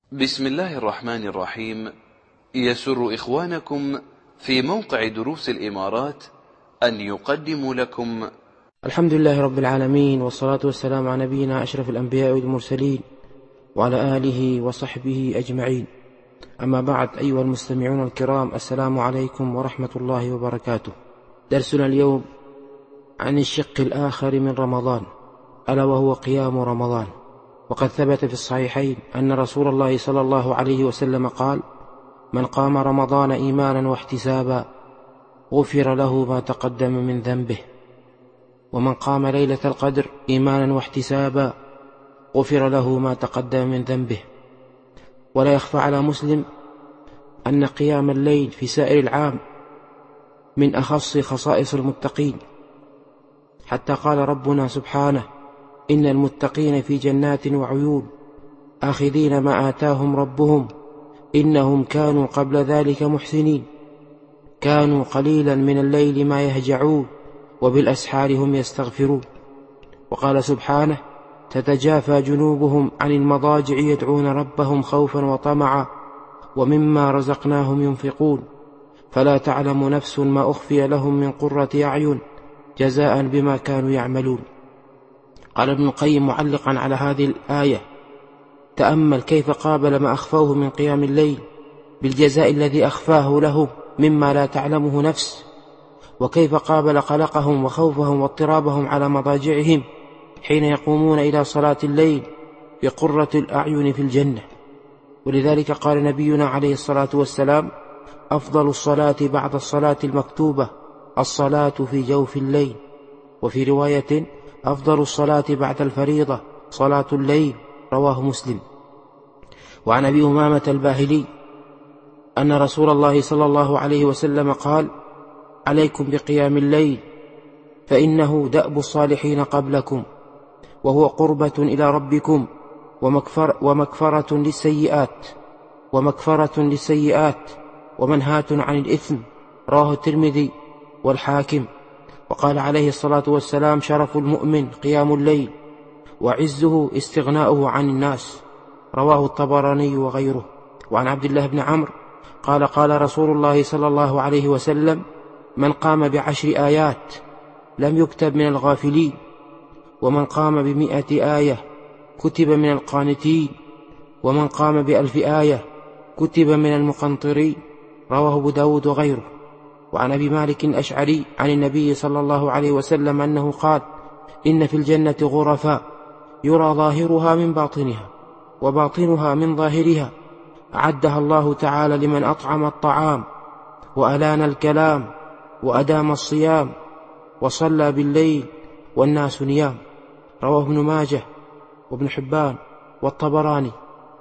بسم الله الرحمن الرحيم. يسر إخوانكم في موقع دروس الإمارات أن يقدموا لكم الحمد لله رب العالمين، والصلاة والسلام على نبينا أشرف الأنبياء والمرسلين وعلى آله وصحبه أجمعين. أما بعد، أيها المستمعون الكرام، السلام عليكم ورحمة الله وبركاته. درسنا اليوم عن الشق الآخر من رمضان، ألا وهو قيام رمضان. وقد ثبت في الصحيحين أن رسول الله صلى الله عليه وسلم قال: من قام رمضان إيمانا واحتسابا غفر له ما تقدم من ذنبه، ومن قام ليلة القدر إيمانا واحتسابا غفر له ما تقدم من ذنبه. ولا يخفى على مسلم أن قيام الليل في سائر العام من أخص خصائص المتقين، حتى قال ربنا سبحانه: إن المتقين في جنات وعيون آخذين ما آتاهم ربهم إنهم كانوا قبل ذلك محسنين، كانوا قليلا من الليل ما يهجعون وبالأسحار هم يستغفرون. وقال سبحانه: تتجافى جنوبهم عن المضاجع يدعون ربهم خوفا وطمعا ومما رزقناهم ينفقون، فلا تعلم نفس ما أخفي لهم من قرة أعين جزاء بما كانوا يعملون. قال ابن القيم معلقا على هذه الآية: تأمل كيف قابل ما أخفوه من قيام الليل بالجزاء الذي أخفاه له مما لا تعلمه نفس، وكيف قابل قلقهم وخوفهم واضطرابهم على مضاجعهم حين يقومون إلى صلاة الليل بقرة الأعين في الجنة. ولذلك قال نبينا عليه الصلاة والسلام: أفضل الصلاة بعد الصلاة المكتوبة الصلاة في جوف الليل. وفي رواية: أفضل الصلاة بعد الفريضة صلاة الليل، رواه مسلم. وعن أبي أمامة الباهلي أن رسول الله صلى الله عليه وسلم قال: عليكم بقيام الليل فإنه دأب الصالحين قبلكم، وهو قربة إلى ربكم ومكفرة للسيئات ومنهاة عن الإثم، رواه الترمذي والحاكم. وقال عليه الصلاة والسلام: شرف المؤمن قيام الليل، وعزه استغناؤه عن الناس، رواه الطبراني وغيره. وعن عبد الله بن عمرو قال: قال رسول الله صلى الله عليه وسلم: من قام ب10 آيات لم يكتب من الغافلين، ومن قام ب100 آية كتب من القانتين، ومن قام ب1000 آية كتب من المقنطرين، رواه أبو داود وغيره. وعن أبي مالك الأشعري عن النبي صلى الله عليه وسلم أنه قال: إن في الجنة غرفا يرى ظاهرها من باطنها وباطنها من ظاهرها، أعدها الله تعالى لمن أطعم الطعام وألان الكلام وأدام الصيام وصلى بالليل والناس نيام، رواه ابن ماجه وابن حبان والطبراني.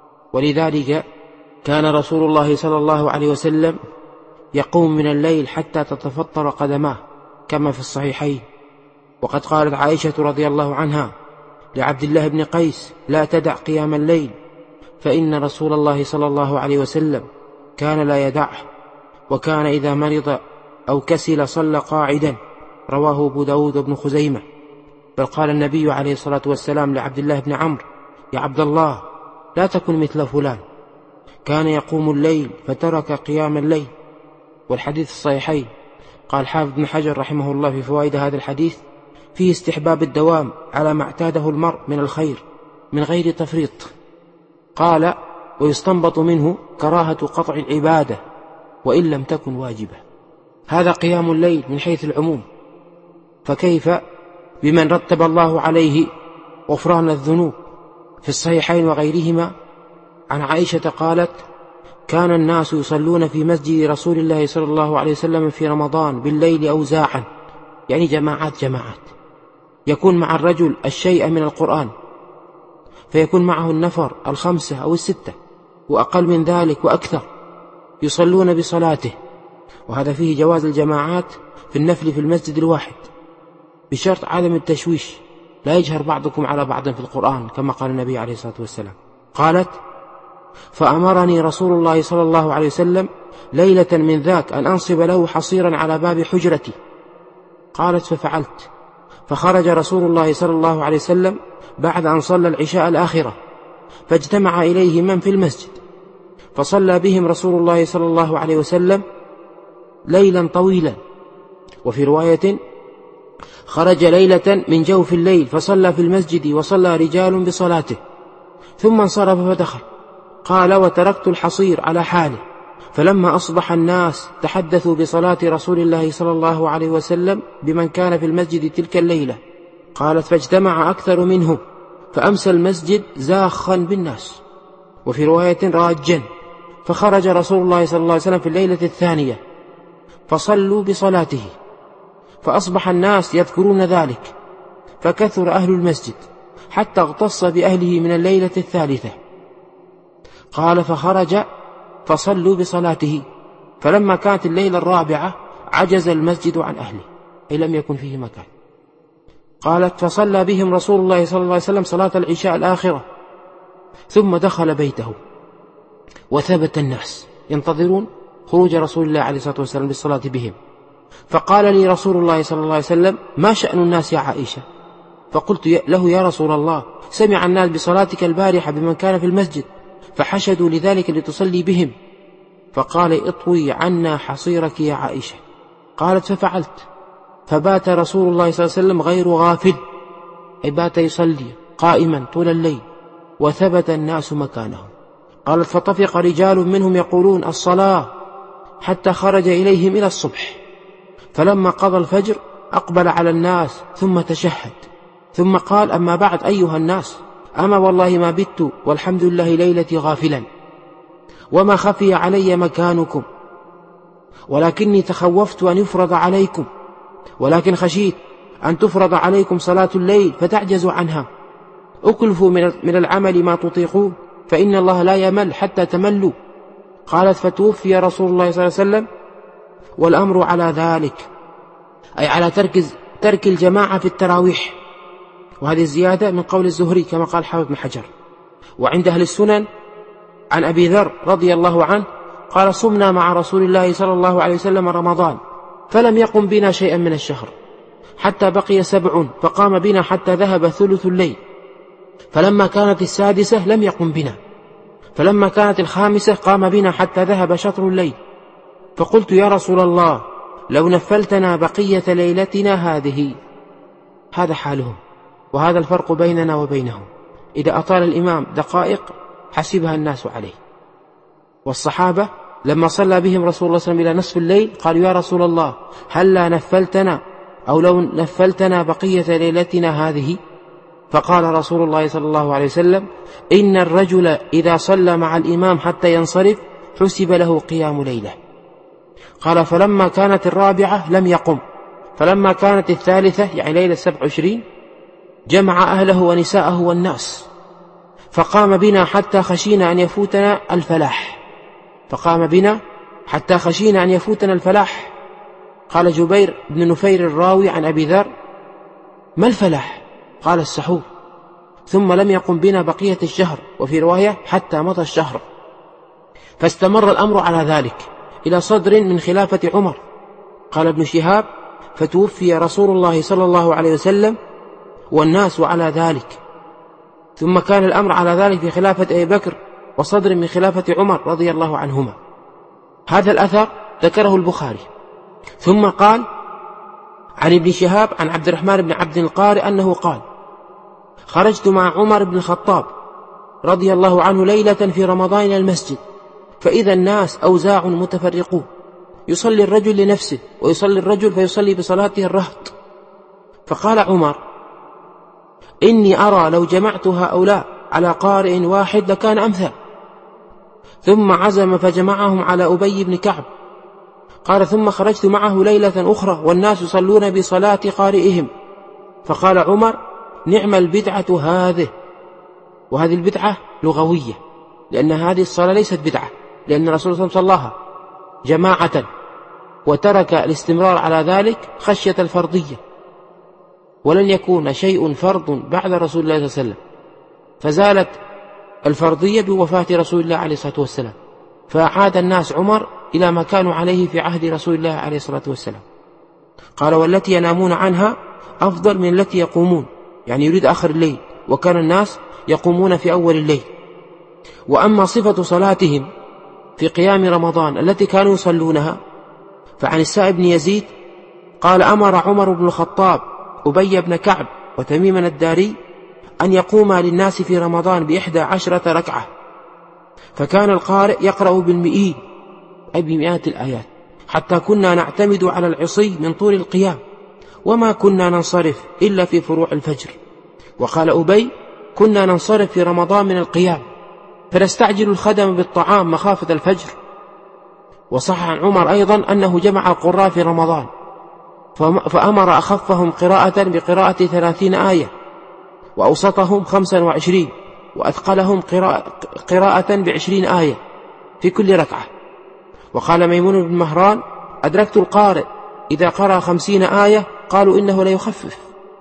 ولذلك كان رسول الله صلى الله عليه وسلم يقوم من الليل حتى تتفطر قدماه كما في الصحيحين. وقد قالت عائشة رضي الله عنها لعبد الله بن قيس: لا تدع قيام الليل، فإن رسول الله صلى الله عليه وسلم كان لا يدعه، وكان إذا مرض أو كسل صلى قاعدا، رواه أبو داود وابن خزيمة. بل قال النبي عليه الصلاة والسلام لعبد الله بن عمرو: يا عبد الله، لا تكن مثل فلان كان يقوم الليل فترك قيام الليل. والحديث الصحيحين. قال حافظ بن حجر رحمه الله في فوائد هذا الحديث: فيه استحباب الدوام على ما اعتاده المرء من الخير من غير تفريط. قال: ويستنبط منه كراهة قطع العبادة وإن لم تكن واجبة. هذا قيام الليل من حيث العموم، فكيف بمن رتب الله عليه غفران الذنوب؟ في الصحيحين وغيرهما عن عائشة قالت: كان الناس يصلون في مسجد رسول الله صلى الله عليه وسلم في رمضان بالليل أوزاعا، يعني جماعات، يكون مع الرجل الشيء من القرآن، فيكون معه النفر 5 أو 6 وأقل من ذلك وأكثر، يصلون بصلاته. وهذا فيه جواز الجماعات في النفل في المسجد الواحد بشرط عدم التشويش، لا يجهر بعضكم على بعض في القرآن كما قال النبي عليه الصلاة والسلام. قالت: فأمرني رسول الله صلى الله عليه وسلم ليلة من ذاك أن أنصب له حصيرا على باب حجرتي. قالت: ففعلت، فخرج رسول الله صلى الله عليه وسلم بعد أن صلى العشاء الآخرة، فاجتمع إليه من في المسجد فصلى بهم رسول الله صلى الله عليه وسلم ليلا طويلا. وفي رواية خرج ليلة من جوف الليل فصلى في المسجد وصلى رجال بصلاته ثم انصرف فدخل. قال: وتركت الحصير على حاله، فلما أصبح الناس تحدثوا بصلاة رسول الله صلى الله عليه وسلم بمن كان في المسجد تلك الليلة. قالت: فاجتمع أكثر منهم فأمسى المسجد زاخا بالناس. وفي رواية راجا. فخرج رسول الله صلى الله عليه وسلم في الليلة الثانية فصلوا بصلاته، فأصبح الناس يذكرون ذلك، فكثر أهل المسجد حتى اغتص بأهله من الليلة الثالثة. قال: فخرج فصلوا بصلاته، فلما كانت الليلة الرابعة عجز المسجد عن أهله، أي لم يكن فيه مكان. قالت: فصلى بهم رسول الله صلى الله عليه وسلم صلاة العشاء الآخرة ثم دخل بيته، وثبت الناس ينتظرون خروج رسول الله عليه الصلاة والسلام بالصلاة بهم. فقال لي رسول الله صلى الله عليه وسلم: ما شأن الناس يا عائشة؟ فقلت له: يا رسول الله، سمع الناس بصلاتك البارحة بمن كان في المسجد فحشدوا لذلك لتصلي بهم. فقال: اطوي عنا حصيرك يا عائشة. قالت: ففعلت، فبات رسول الله صلى الله عليه وسلم غير غافل، أي بات يصلي قائما طول الليل، وثبت الناس مكانهم. قالت: فطفق رجال منهم يقولون الصلاة حتى خرج إليهم إلى الصبح، فلما قضى الفجر أقبل على الناس ثم تشهد، ثم قال: أما بعد أيها الناس، أما والله ما بت والحمد لله ليلتي غافلا، وما خفي علي مكانكم، ولكني تخوفت أن يفرض عليكم، ولكن خشيت أن تفرض عليكم صلاة الليل فتعجزوا عنها. أكلفوا من العمل ما تطيقون، فإن الله لا يمل حتى تملوا. قالت: فتوفي رسول الله صلى الله عليه وسلم والأمر على ذلك، أي على ترك الجماعة في التراويح. وهذه الزيادة من قول الزهري كما قال حافظ بن حجر. وعند أهل السنن عن أبي ذر رضي الله عنه قال: صمنا مع رسول الله صلى الله عليه وسلم رمضان فلم يقم بنا شيئا من الشهر حتى بقي 7، فقام بنا حتى ذهب ثلث الليل، فلما كانت 6 لم يقم بنا، فلما كانت 5 قام بنا حتى ذهب شطر الليل. فقلت: يا رسول الله، لو نفلتنا بقية ليلتنا هذه. هذا حالهم، وهذا الفرق بيننا وبينهم. إذا أطال الإمام دقائق حسبها الناس عليه. والصحابة لما صلى بهم رسول الله صلى الله عليه وسلم إلى نصف الليل قالوا: يا رسول الله، هل لا نفلتنا، أو لو نفلتنا بقية ليلتنا هذه؟ فقال رسول الله صلى الله عليه وسلم: إن الرجل إذا صلى مع الإمام حتى ينصرف حسب له قيام ليلة. قال: فلما كانت 4 لم يقم، فلما كانت 3 يعني ليلة 27 جمع أهله ونساءه والناس، فقام بنا حتى خشينا أن يفوتنا الفلاح. فقام بنا حتى خشينا أن يفوتنا الفلاح. قال جبير بن نفير الراوي عن أبي ذر: ما الفلاح؟ قال: السحور. ثم لم يقم بنا بقية الشهر، وفي رواية حتى مضى الشهر. فاستمر الأمر على ذلك إلى صدر من خلافة عمر. قال ابن شهاب: فتوفي رسول الله صلى الله عليه وسلم والناس على ذلك، ثم كان الأمر على ذلك في خلافة أبي بكر وصدر من خلافة عمر رضي الله عنهما. هذا الأثر ذكره البخاري. ثم قال عن ابن شهاب عن عبد الرحمن بن عبد القارئ أنه قال: خرجت مع عمر بن الخطاب رضي الله عنه ليلة في رمضان إلى المسجد، فإذا الناس أوزاع متفرقون، يصلي الرجل لنفسه ويصلي الرجل فيصلي بصلاته الرهط. فقال عمر: إني أرى لو جمعت هؤلاء على قارئ واحد لكان أمثل. ثم عزم فجمعهم على أبي بن كعب. قال: ثم خرجت معه ليلة أخرى والناس يصلون بصلاة قارئهم. فقال عمر: نعم البدعة هذه. وهذه البدعة لغوية، لأن هذه الصلاة ليست بدعة، لأن الرسول صلى الله عليه وسلم صلاها جماعة وترك الاستمرار على ذلك خشية الفرضية، ولن يكون شيء فرض بعد رسول الله صلى الله عليه وسلم، فزالت الفرضية بوفاة رسول الله عليه الصلاة والسلام، فأعاد الناس عمر إلى ما كانوا عليه في عهد رسول الله عليه الصلاة والسلام. قال: والتي ينامون عنها أفضل من التي يقومون، يعني يريد آخر الليل، وكان الناس يقومون في أول الليل. وأما صفة صلاتهم في قيام رمضان التي كانوا يصلونها. فعن السائب بن يزيد قال أمر عمر بن الخطاب أبي بن كعب وتميم الداري أن يقوما للناس في رمضان ب11 ركعة، فكان القارئ يقرأ بالمئين أي بمئات الآيات، حتى كنا نعتمد على العصي من طول القيام، وما كنا ننصرف إلا في فروع الفجر. وقال أبي كنا ننصرف في رمضان من القيام فنستعجل الخدم بالطعام مخافة الفجر. وصح عن عمر أيضا أنه جمع القراء في رمضان فأمر أخفهم قراءة بقراءة 30 آية، وأوسطهم 25، وأثقلهم قراءة ب20 آية في كل ركعة. وقال ميمون بن مهران أدركت القارئ إذا قرأ 50 آية قالوا إنه لا يخفف.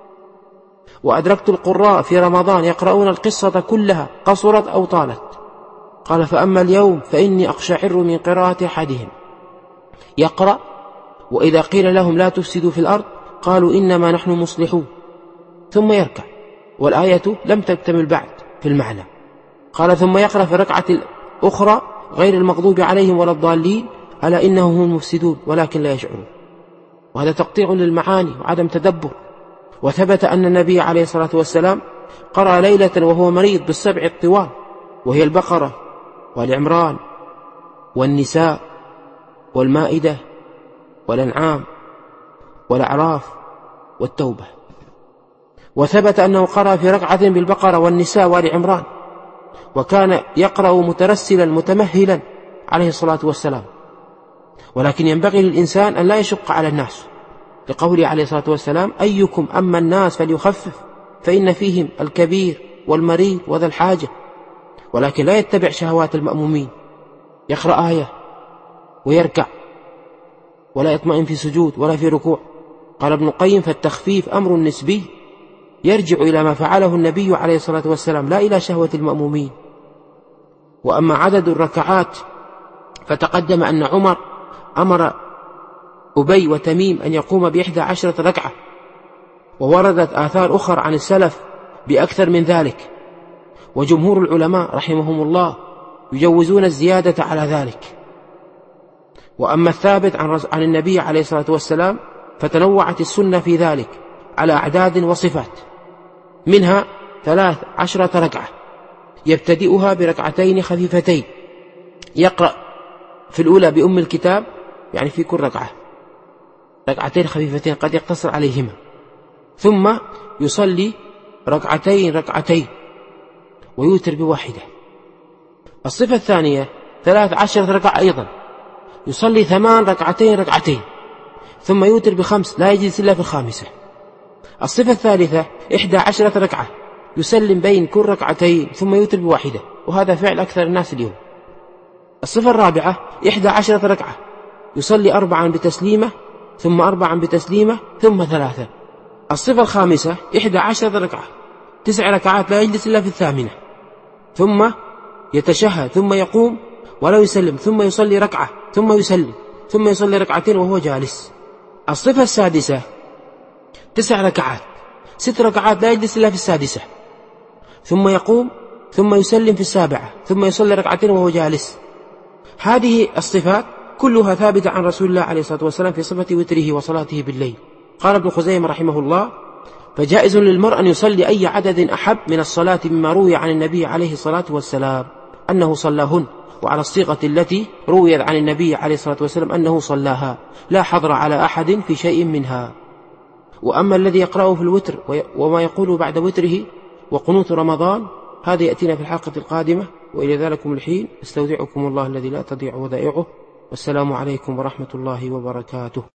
وأدركت القراء في رمضان يقرؤون القصة كلها قصرت أو طالت. قال فأما اليوم فإني أقشعر من قراءة أحدهم يقرأ وإذا قيل لهم لا تفسدوا في الأرض قالوا إنما نحن مصلحون، ثم يركع والآية لم تكتمل بعد في المعنى. قال ثم يقرأ في الركعة الأخرى غير المغضوب عليهم ولا الضالين ألا إنهم هم المفسدون ولكن لا يشعرون. وهذا تقطيع للمعاني وعدم تدبر. وثبت أن النبي عليه الصلاة والسلام قرأ ليلة وهو مريض بالسبع الطوال، وهي البقرة والعمران والنساء والمائدة والأنعام والأعراف والتوبة. وثبت أنه قرأ في ركعة بالبقرة والنساء والعمران، وكان يقرأ مترسلا متمهلا عليه الصلاة والسلام. ولكن ينبغي للإنسان أن لا يشق على الناس، لقوله عليه الصلاة والسلام أيكم أما الناس فليخفف فإن فيهم الكبير والمريض وذا الحاجة. ولكن لا يتبع شهوات المأمومين، يقرأ آية ويركع ولا يطمئن في سجود ولا في ركوع. قال ابن القيم فالتخفيف أمر نسبي يرجع إلى ما فعله النبي عليه الصلاة والسلام لا إلى شهوة المأمومين. وأما عدد الركعات فتقدم أن عمر أمر أبي وتميم أن يقوم ب11 ركعة، ووردت آثار أخرى عن السلف بأكثر من ذلك، وجمهور العلماء رحمهم الله يجوزون الزيادة على ذلك. وأما الثابت عن النبي عليه الصلاة والسلام فتنوعت السنة في ذلك على أعداد وصفات، منها 13 ركعة يبتدئها بركعتين خفيفتين، يقرأ في الأولى بأم الكتاب يعني في كل ركعة ركعتين خفيفتين قد يقتصر عليهما، ثم يصلي ركعتين ويوتر بواحدة. الصفة الثانية 13 ركعة أيضا يصلي 8 ركعتين ثم يوتر ب5 لا يجلس إلا في الخامسة. الصفة الثالثة 11 ركعة يسلم بين كل ركعتين ثم يوتر بواحدة، وهذا فعل أكثر الناس اليوم. الصفة الرابعة 11 ركعة يصلي 4 بتسليمة ثم 4 بتسليمة ثم 3. الصفة الخامسة 11 ركعة 9 ركعات لا يجلس إلا في الثامنة، ثم يتشهد ثم يقوم ولا يسلم ثم يصلي ركعة ثم يسلم ثم يصلي ركعتين وهو جالس. الصفة السادسة 9 ركعات 6 ركعات لا يجلس إلا في السادسة، ثم يقوم ثم يسلم في السابعة ثم يصلي ركعتين وهو جالس. هذه الصفات كلها ثابتة عن رسول الله عليه الصلاة والسلام في صفة وتره وصلاته بالليل. قال ابن خزيمة رحمه الله فجائز للمرء أن يصلي أي عدد أحب من الصلاة مما روي عن النبي عليه الصلاة والسلام أنه صلاهن، وعلى الصيغة التي رويت عن النبي عليه الصلاة والسلام أنه صلاها، لا حظر على أحد في شيء منها. وأما الذي يقرأه في الوتر وما يقوله بعد وتره وقنوت رمضان هذا يأتينا في الحلقة القادمة. وإلى ذلكم الحين استودعكم الله الذي لا تضيع ودائعه، والسلام عليكم ورحمة الله وبركاته.